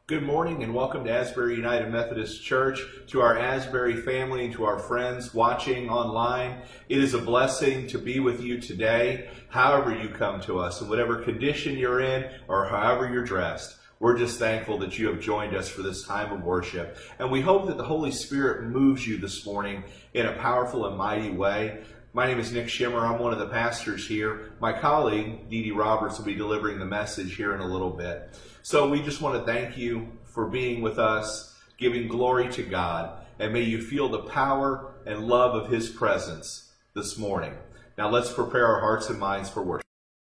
Good morning and welcome to Asbury United Methodist Church, to our Asbury family and to our friends watching online. It is a blessing to be with you today, however you come to us, in whatever condition you're in or however you're dressed. We're just thankful that you have joined us for this time of worship. And we hope that the Holy Spirit moves you this morning in a powerful and mighty way. My name is Nick Shimmer. I'm one of the pastors here. My colleague, Dee Dee Roberts, will be delivering the message here in a little bit. So we just want to thank you for being with us, giving glory to God, and may you feel the power and love of His presence this morning. Now let's prepare our hearts and minds for worship.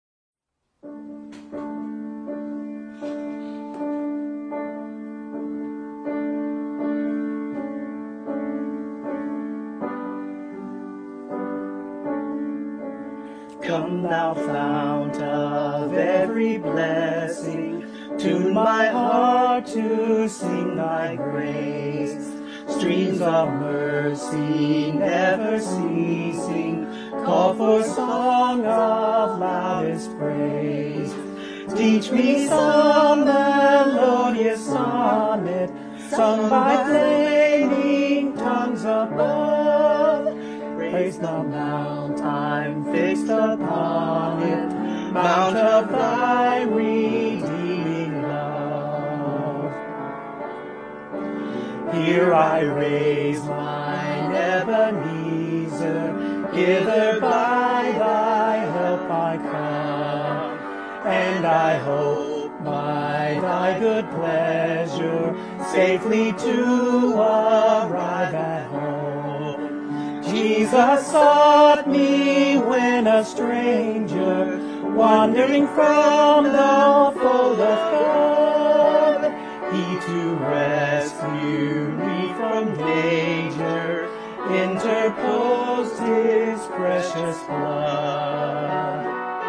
Come thou fount of every blessing, tune my heart to sing thy grace. Streams of mercy never ceasing, call for song of loudest praise. Teach me some melodious sonnet, sung by flaming tongues above. Praise the mount I'm fixed upon it, mount of thy redeeming love. Here I raise mine Ebenezer, hither by thy help I come, and I hope by thy good pleasure safely to arrive at home. Jesus sought me when a stranger, wandering from the fold of God. He to rescue me from danger interposed his precious blood.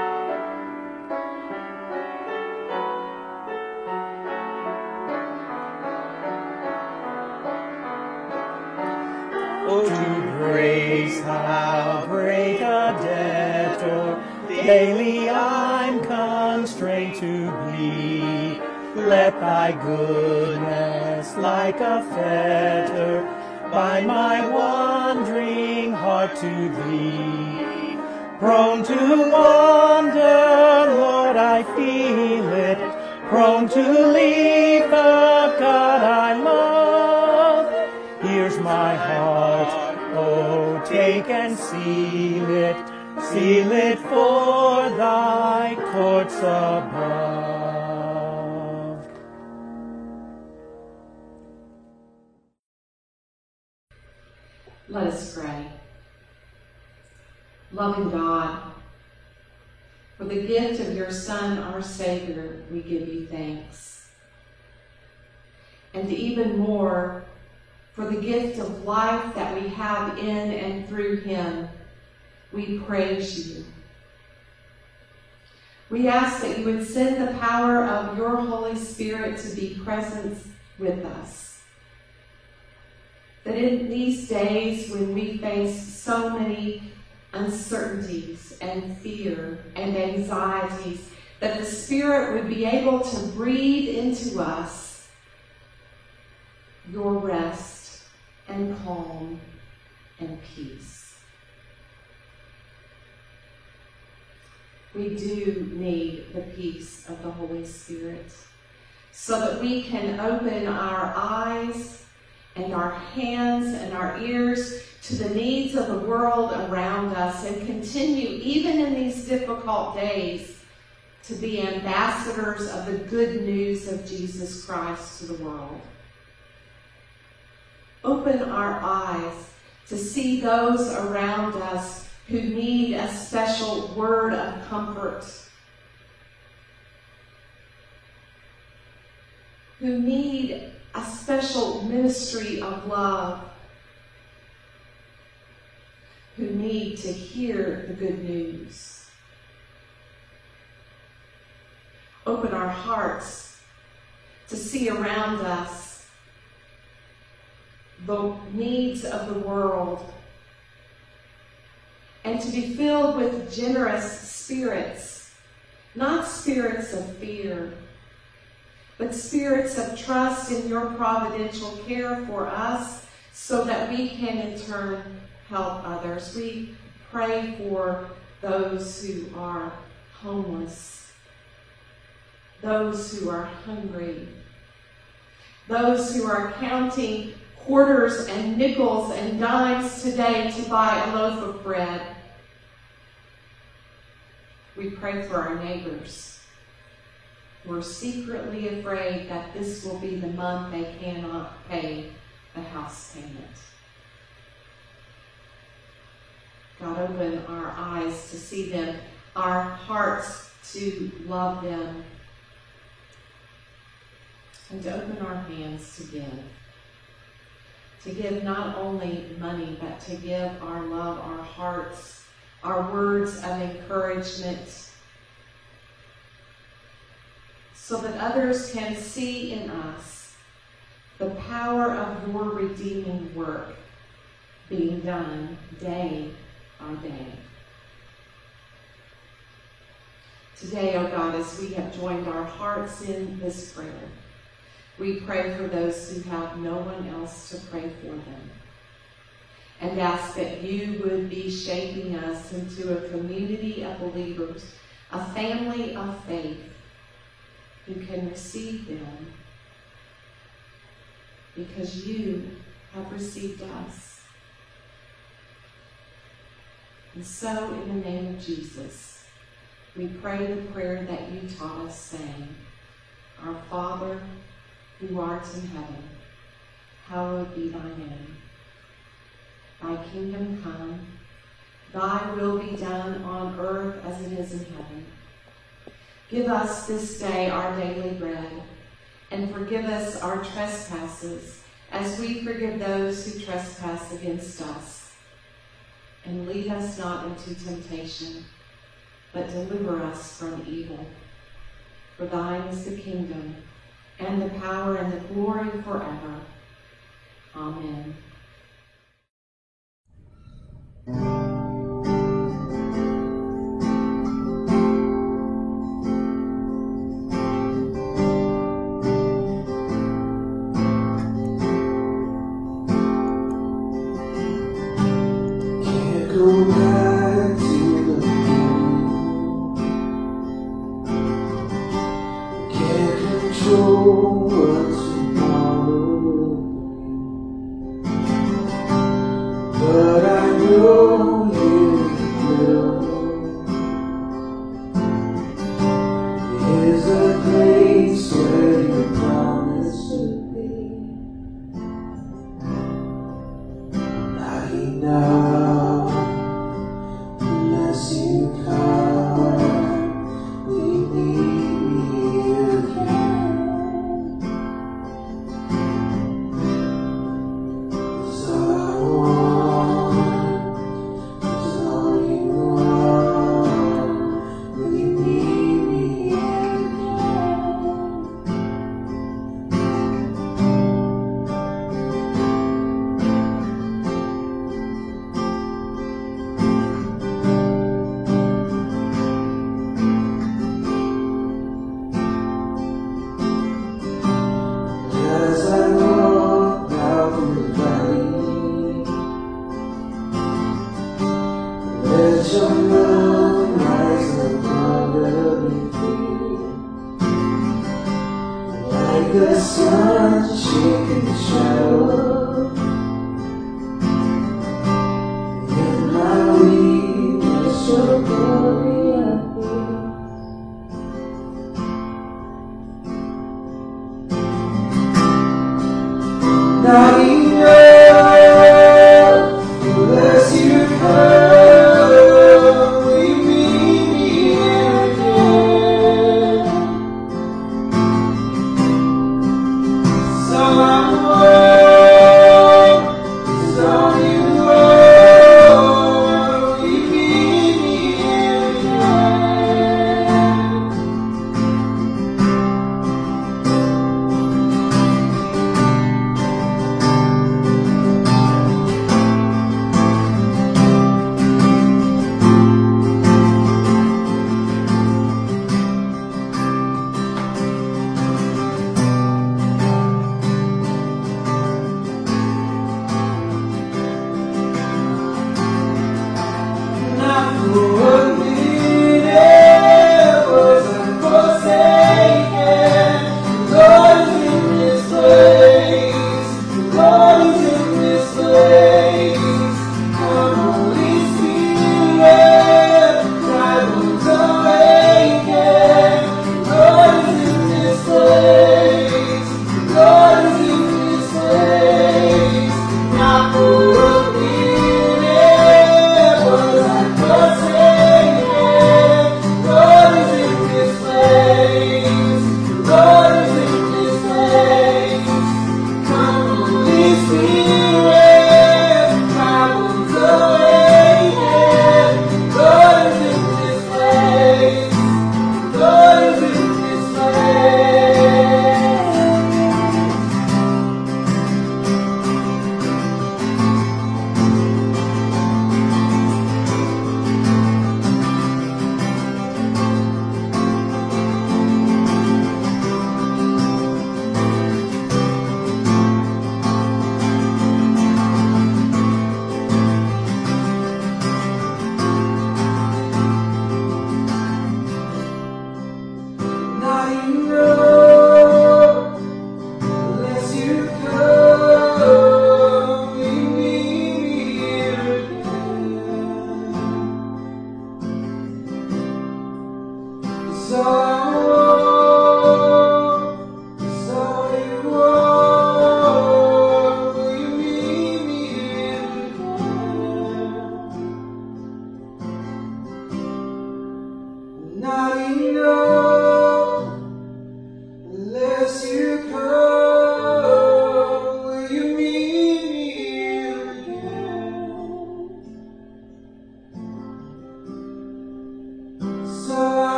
Oh, to grace how great a debtor daily I'm constrained to be. Let thy goodness like a fetter bind my wandering heart to thee. Prone to wander, Lord, I feel it, prone to leave the God I love. Here's my heart, oh, take and seal it for thy courts above. Let us pray. Loving God, for the gift of your Son, our Savior, we give you thanks. And even more, for the gift of life that we have in and through him, we praise you. We ask that you would send the power of your Holy Spirit to be present with us. That in these days when we face so many uncertainties and fear and anxieties, that the Spirit would be able to breathe into us your rest and calm and peace. We do need the peace of the Holy Spirit so that we can open our eyes and our hands and our ears to the needs of the world around us and continue, even in these difficult days, to be ambassadors of the good news of Jesus Christ to the world. Open our eyes to see those around us who need a special word of comfort, who need a special ministry of love, who need to hear the good news. Open our hearts to see around us the needs of the world, and to be filled with generous spirits, not spirits of fear, but spirits of trust in your providential care for us so that we can in turn help others. We pray for those who are homeless, those who are hungry, those who are counting quarters and nickels and dimes today to buy a loaf of bread. We pray for our neighbors. We're secretly afraid that this will be the month they cannot pay the house payment. God, open our eyes to see them, our hearts to love them, and to open our hands to give. To give not only money, but to give our love, our hearts, our words of encouragement, so that others can see in us the power of your redeeming work being done day by day. Today, O God, as we have joined our hearts in this prayer, we pray for those who have no one else to pray for them, and ask that you would be shaping us into a community of believers, a family of faith who can receive them because you have received us. And so, in the name of Jesus, we pray the prayer that you taught us, saying, Our Father, who art in heaven, hallowed be thy name. Thy kingdom come, thy will be done on earth as it is in heaven. Give us this day our daily bread, and forgive us our trespasses, as we forgive those who trespass against us. And lead us not into temptation, but deliver us from evil. For thine is the kingdom, and the power and the glory forever. Amen. Can't go back to the beginning. Can't control what tomorrow will bring, but I know you will. Here's a place where you promised to be. I know, unless you come, we need me again. 'Cause all I want is all you want. Will you need me again? As I walk out through the valley, let your love rise above every fear. Like the sun shaking the shadow, in my weakness your glory appear. Not enough, unless you come, we meet me again. So I want is all you want. We meet me again.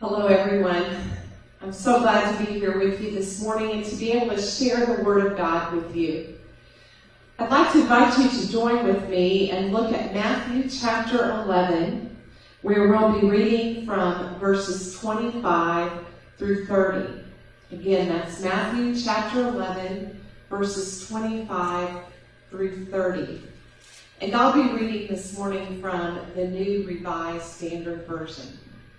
Hello, everyone. I'm so glad to be here with you this morning and to be able to share the Word of God with you. I'd like to invite you to join with me and look at Matthew chapter 11, where we'll be reading from verses 25 through 30. Again, that's Matthew chapter 11, verses 25 through 30. And I'll be reading this morning from the New Revised Standard Version.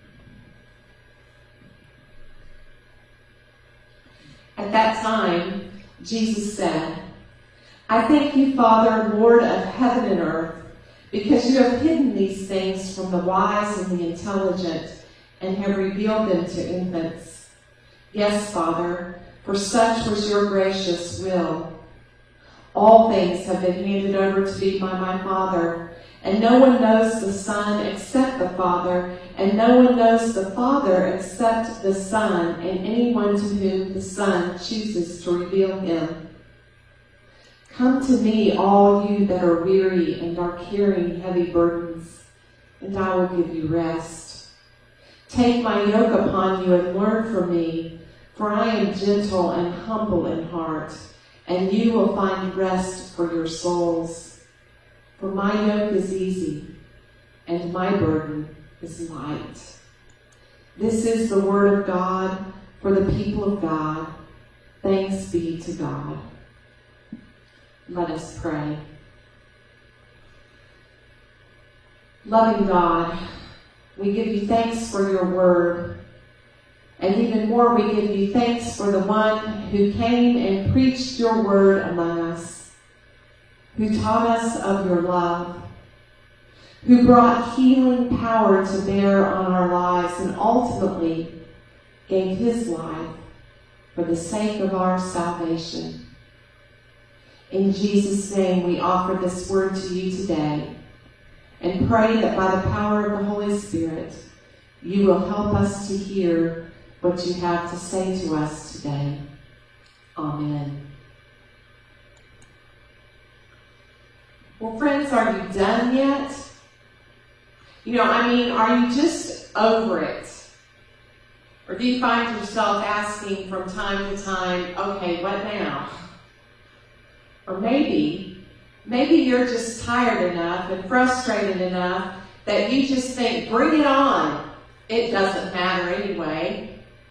At that time, Jesus said, I thank you, Father, Lord of heaven and earth, because you have hidden these things from the wise and the intelligent and have revealed them to infants. Yes, Father, for such was your gracious will. All things have been handed over to me by my Father, and no one knows the Son except the Father, and no one knows the Father except the Son, and anyone to whom the Son chooses to reveal him. Come to me, all you that are weary and are carrying heavy burdens, and I will give you rest. Take my yoke upon you and learn from me, for I am gentle and humble in heart, and you will find rest for your souls. For my yoke is easy, and my burden is light. This is the word of God for the people of God. Thanks be to God. Let us pray. Loving God, we give you thanks for your word. And even more, we give you thanks for the one who came and preached your word among us, who taught us of your love, who brought healing power to bear on our lives and ultimately gave his life for the sake of our salvation. In Jesus' name, we offer this word to you today and pray that by the power of the Holy Spirit, you will help us to hear what you have to say to us today. Amen. Well, friends, are you done yet? Are you just over it? Or do you find yourself asking from time to time, okay, what now? Or maybe you're just tired enough and frustrated enough that you just think, bring it on. It doesn't matter anyway.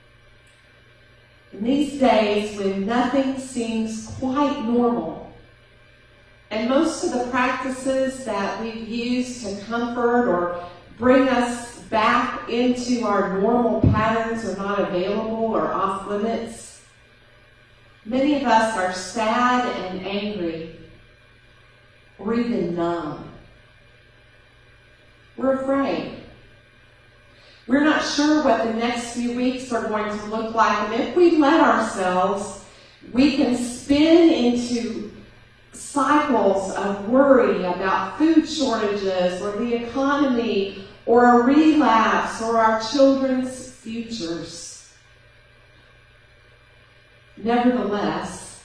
In these days when nothing seems quite normal, and most of the practices that we've used to comfort or bring us back into our normal patterns are not available or off limits, many of us are sad and angry, or even numb. We're afraid. We're not sure what the next few weeks are going to look like, and if we let ourselves, we can spin into cycles of worry about food shortages or the economy or a relapse or our children's futures. Nevertheless,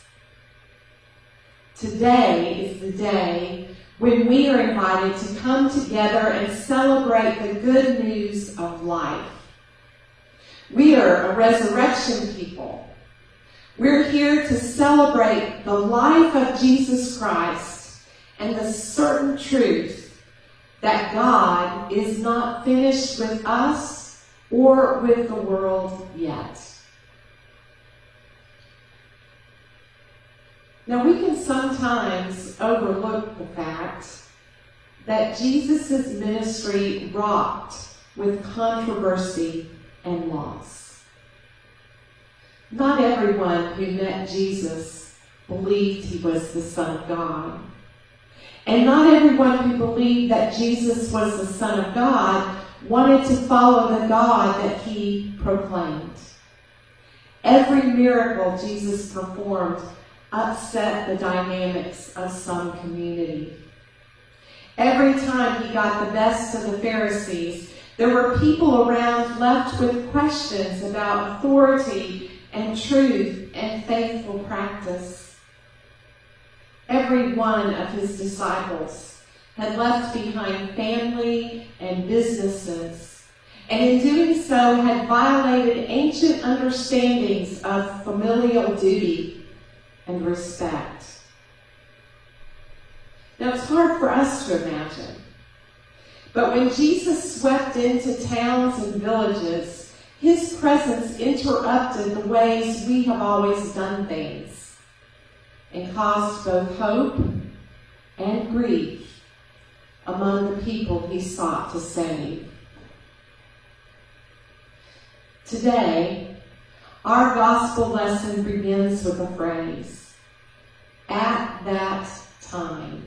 today is the day when we are invited to come together and celebrate the good news of life. We are a resurrection people. We're here to celebrate the life of Jesus Christ and the certain truth that God is not finished with us or with the world yet. Now, we can sometimes overlook the fact that Jesus' ministry rocked with controversy and loss. Not everyone who met Jesus believed he was the Son of God. And not everyone who believed that Jesus was the Son of God wanted to follow the God that he proclaimed. Every miracle Jesus performed upset the dynamics of some community. Every time he got the best of the Pharisees, there were people around left with questions about authority and truth and faithful practice. Every one of his disciples had left behind family and businesses and in doing so had violated ancient understandings of familial duty and respect. Now, it's hard for us to imagine, but when Jesus swept into towns and villages, his presence interrupted the ways we have always done things and caused both hope and grief among the people he sought to save. Today, our gospel lesson begins with a phrase, "at that time."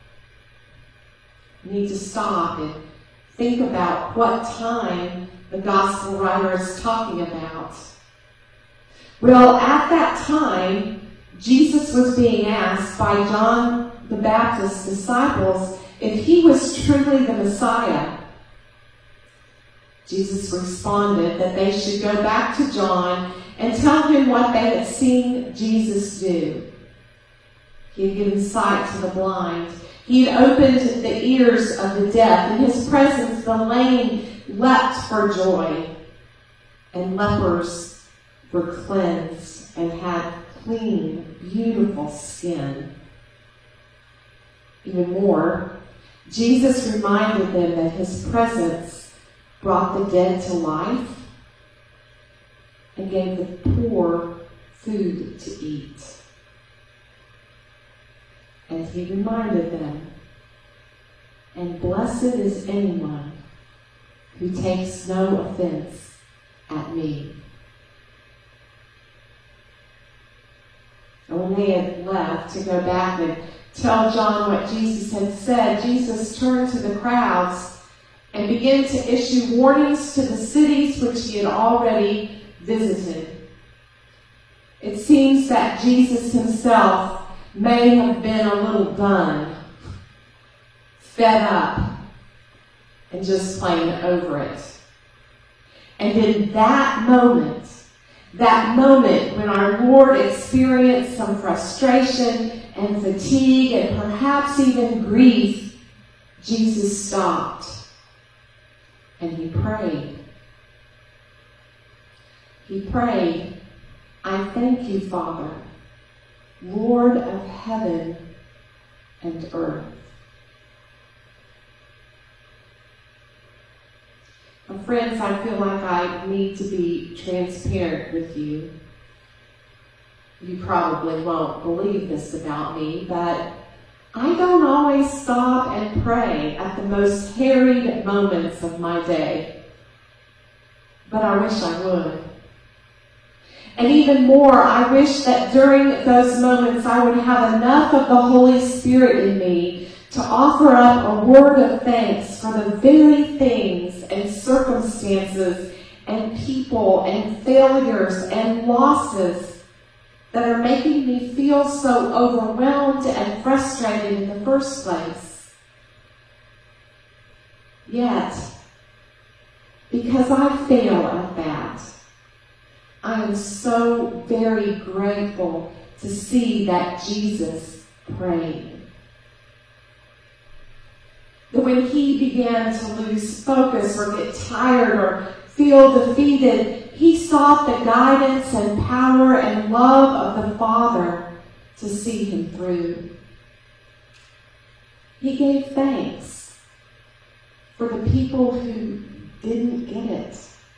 We need to stop and think about what time the gospel writer is talking about. Well, at that time, Jesus was being asked by John the Baptist's disciples if he was truly the Messiah. Jesus responded that they should go back to John and tell him what they had seen Jesus do. He had given sight to the blind. He had opened the ears of the deaf. In his presence, the lame leapt for joy, and lepers were cleansed and had clean, beautiful skin. Even more, Jesus reminded them that his presence brought the dead to life and gave the poor food to eat. And he reminded them, "And blessed is anyone who takes no offense at me." And when they had left to go back and tell John what Jesus had said, Jesus turned to the crowds and began to issue warnings to the cities which he had already visited. It seems that Jesus himself may have been a little done, fed up, and just plain over it. And in that moment when our Lord experienced some frustration and fatigue and perhaps even grief, Jesus stopped and he prayed. He prayed, "I thank you, Father, Lord of heaven and earth." Now, friends, I feel like I need to be transparent with you. You probably won't believe this about me, but I don't always stop and pray at the most harried moments of my day. But I wish I would. And even more, I wish that during those moments I would have enough of the Holy Spirit in me to offer up a word of thanks for the very things and circumstances and people and failures and losses that are making me feel so overwhelmed and frustrated in the first place. Yet, because I fail at that, I am so very grateful to see that Jesus prayed. That when he began to lose focus or get tired or feel defeated, he sought the guidance and power and love of the Father to see him through. He gave thanks for the people who didn't get it.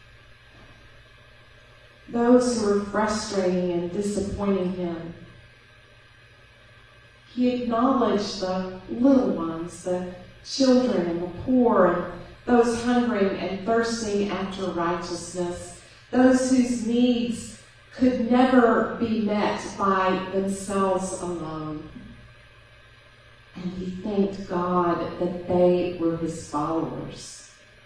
Those who were frustrating and disappointing him. He acknowledged the little ones, the children and the poor, and those hungering and thirsting after righteousness, those whose needs could never be met by themselves alone. And he thanked God that they were his followers.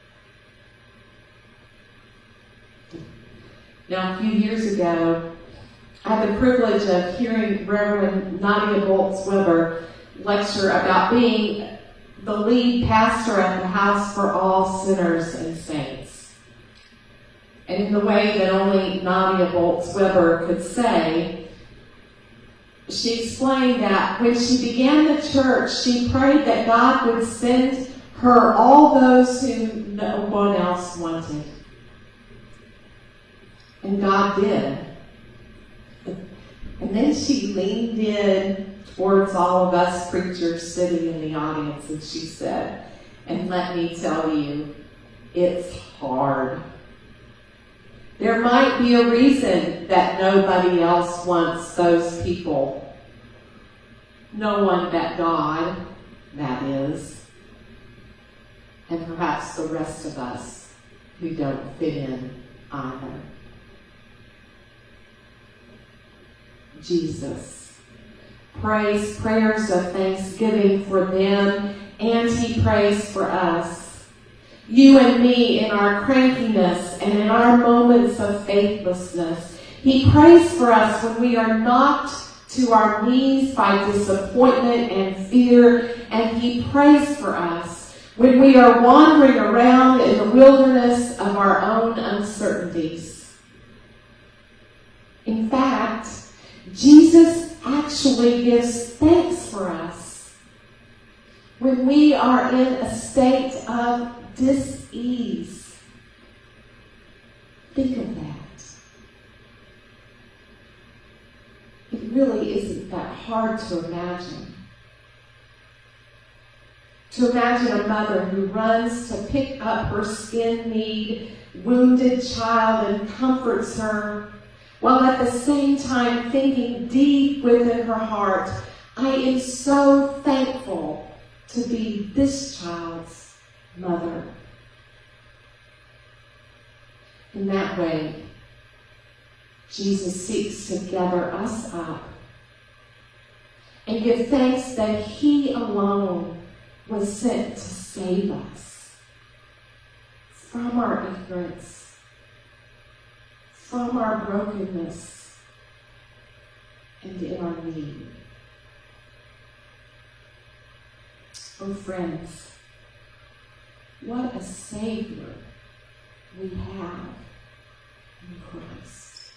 Now, a few years ago, I had the privilege of hearing Reverend Nadia Bolz-Weber lecture about being the lead pastor at the House for All Sinners and Saints. And in the way that only Nadia Bolz-Weber could say, she explained that when she began the church, she prayed that God would send her all those whom no one else wanted. And God did. And then she leaned in towards all of us preachers sitting in the audience, and she said, and let me tell you, it's hard. There might be a reason that nobody else wants those people. No one but God, that is. And perhaps the rest of us who don't fit in either. Jesus prays prayers of thanksgiving for them, and he prays for us. You and me in our crankiness and in our moments of faithlessness. He prays for us when we are knocked to our knees by disappointment and fear, and he prays for us when we are wandering around in the wilderness of our own uncertainties. In fact, Jesus actually gives thanks for us when we are in a state of dis-ease. Think of that. It really isn't that hard to imagine. To imagine a mother who runs to pick up her skin-kneed, wounded child and comforts her, while at the same time thinking deep within her heart, I am so thankful to be this child's mother. In that way, Jesus seeks to gather us up and give thanks that he alone was sent to save us from our ignorance, from our brokenness, and in our need. Oh, friends, what a Savior we have in Christ.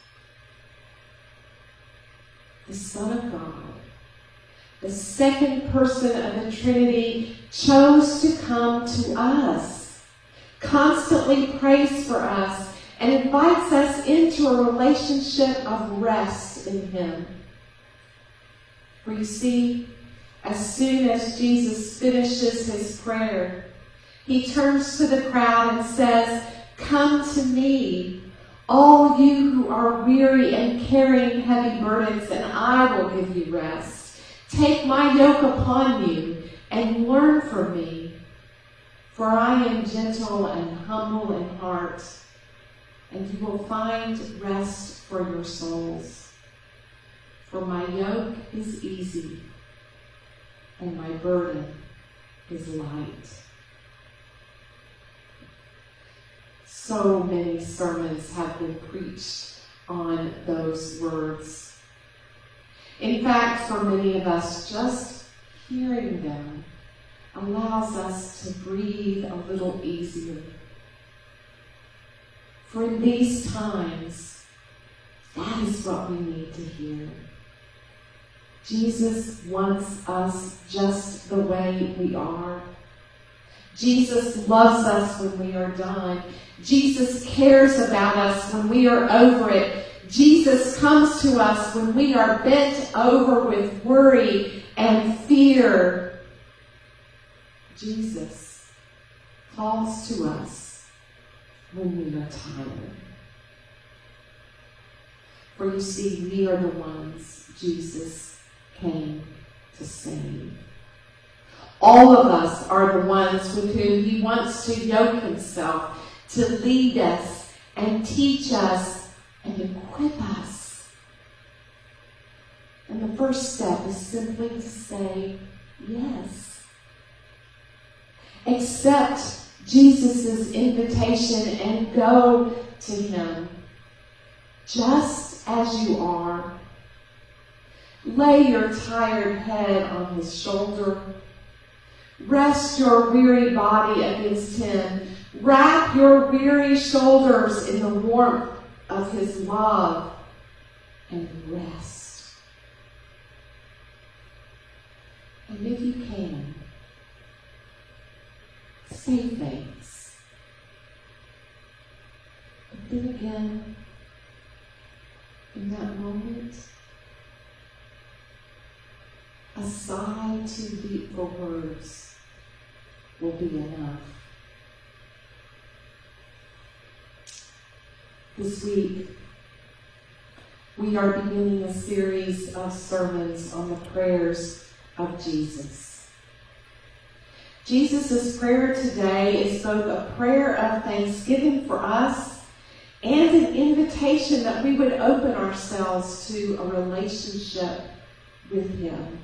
The Son of God, the second person of the Trinity, chose to come to us, constantly prays for us, and invites us into a relationship of rest in him. For you see, as soon as Jesus finishes his prayer, he turns to the crowd and says, "Come to me, all you who are weary and carrying heavy burdens, and I will give you rest. Take my yoke upon you and learn from me, for I am gentle and humble in heart, and you will find rest for your souls. For my yoke is easy, and my burden is light." So many sermons have been preached on those words. In fact, for many of us, just hearing them allows us to breathe a little easier. For in these times, that is what we need to hear. Jesus wants us just the way we are. Jesus loves us when we are done. Jesus cares about us when we are over it. Jesus comes to us when we are bent over with worry and fear. Jesus calls to us when we are tired. For you see, we are the ones Jesus came to save. All of us are the ones with whom he wants to yoke himself, to lead us and teach us and equip us. And the first step is simply to say yes. Accept Jesus' invitation and go to him just as you are. Lay your tired head on his shoulder. Rest your weary body against him. Wrap your weary shoulders in the warmth of his love and rest. And if you can, say thanks. But then again, in that moment, a sigh too deep for words will be enough. This week, we are beginning a series of sermons on the prayers of Jesus. Jesus' prayer today is both a prayer of thanksgiving for us and an invitation that we would open ourselves to a relationship with Him.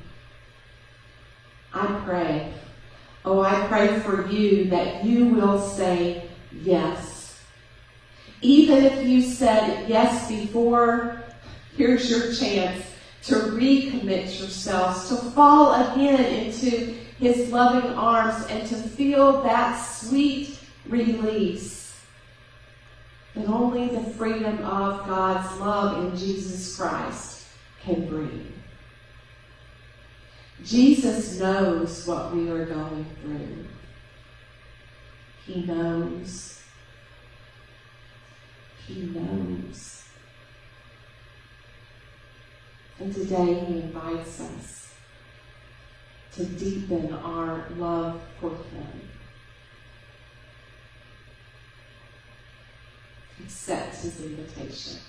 I pray for you that you will say yes. Even if you said yes before, here's your chance to recommit yourselves, to fall again into His loving arms and to feel that sweet release that only the freedom of God's love in Jesus Christ can bring. Jesus knows what we are going through. He knows. He knows. And today He invites us to deepen our love for Him. Accept His invitation.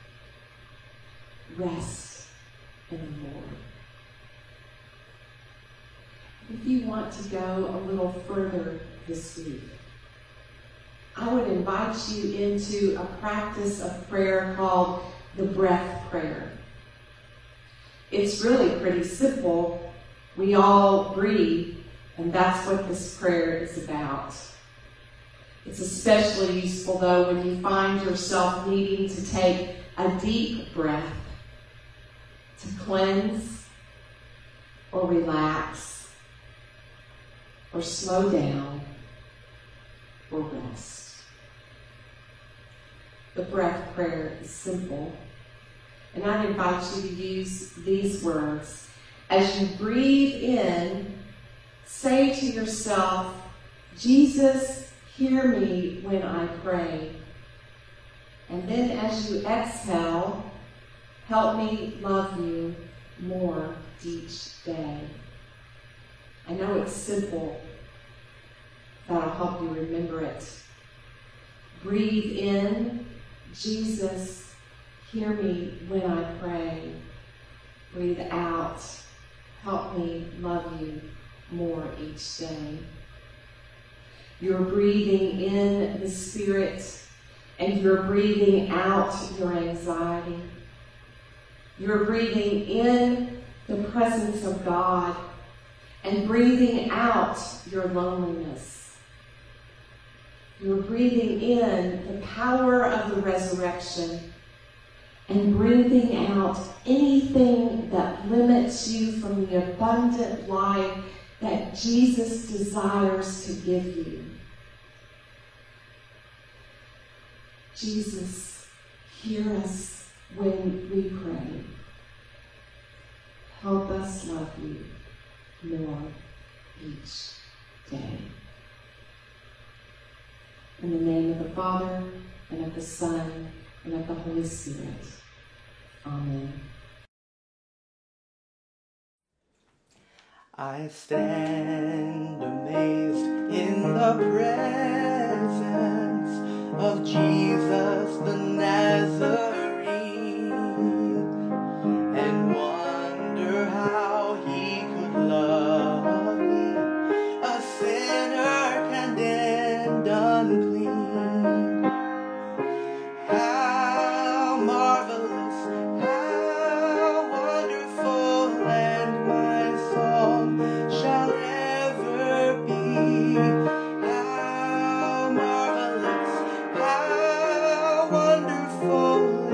Rest in the Lord. If you want to go a little further this week, I would invite you into a practice of prayer called the breath prayer. It's really pretty simple. We all breathe, and that's what this prayer is about. It's especially useful, though, when you find yourself needing to take a deep breath to cleanse or relax or slow down or rest. The breath prayer is simple, and I invite you to use these words. As you breathe in, say to yourself, Jesus, hear me when I pray. And then as you exhale, help me love you more each day. I know it's simple, but I'll help you remember it. Breathe in, Jesus, hear me when I pray. Breathe out, help me love you more each day. You're breathing in the Spirit, and you're breathing out your anxiety. You're breathing in the presence of God and breathing out your loneliness. You're breathing in the power of the resurrection and breathing out anything that limits you from the abundant life that Jesus desires to give you. Jesus, hear us when we pray. Help us love you more each day. In the name of the Father, and of the Son, and of the Holy Spirit. Amen. I stand amazed in the presence of Jesus the Nazarene, and wonder how He could love me, a sinner condemned unclean. How marvelous, how wonderful, and my song shall ever be. How marvelous, how wonderful,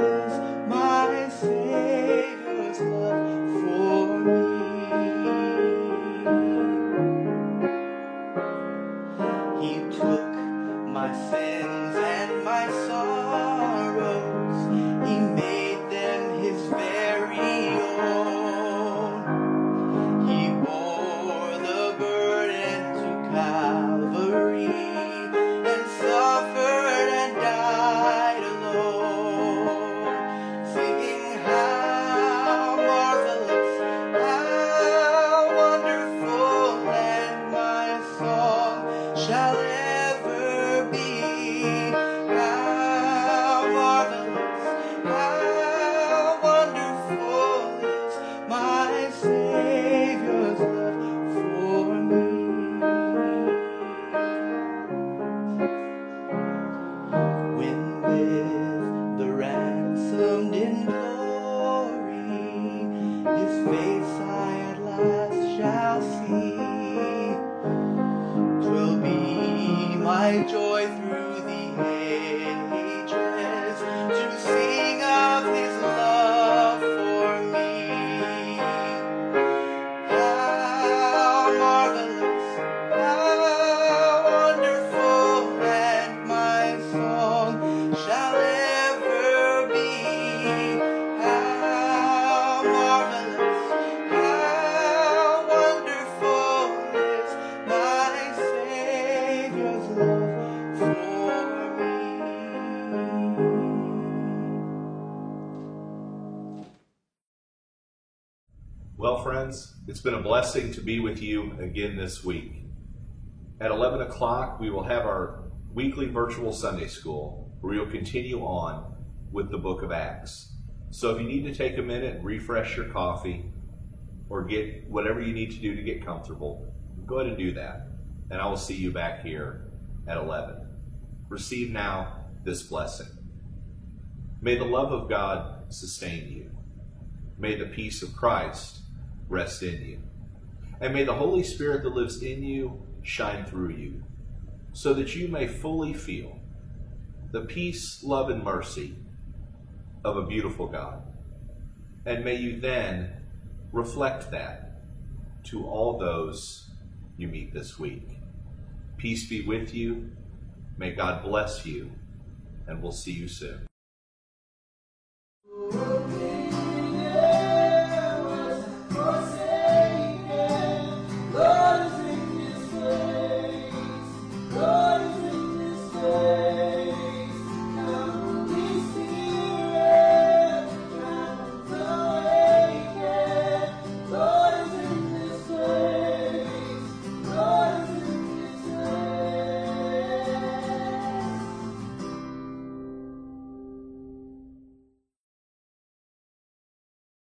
Well, friends, it's been a blessing to be with you again this week. At 11 o'clock, we will have our weekly virtual Sunday school, where we will continue on with the book of Acts. So if you need to take a minute and refresh your coffee or get whatever you need to do to get comfortable, go ahead and do that. And I will see you back here at 11. Receive now this blessing. May the love of God sustain you. May the peace of Christ rest in you. And may the Holy Spirit that lives in you shine through you, so that you may fully feel the peace, love, and mercy of a beautiful God. And may you then reflect that to all those you meet this week. Peace be with you. May God bless you, and we'll see you soon.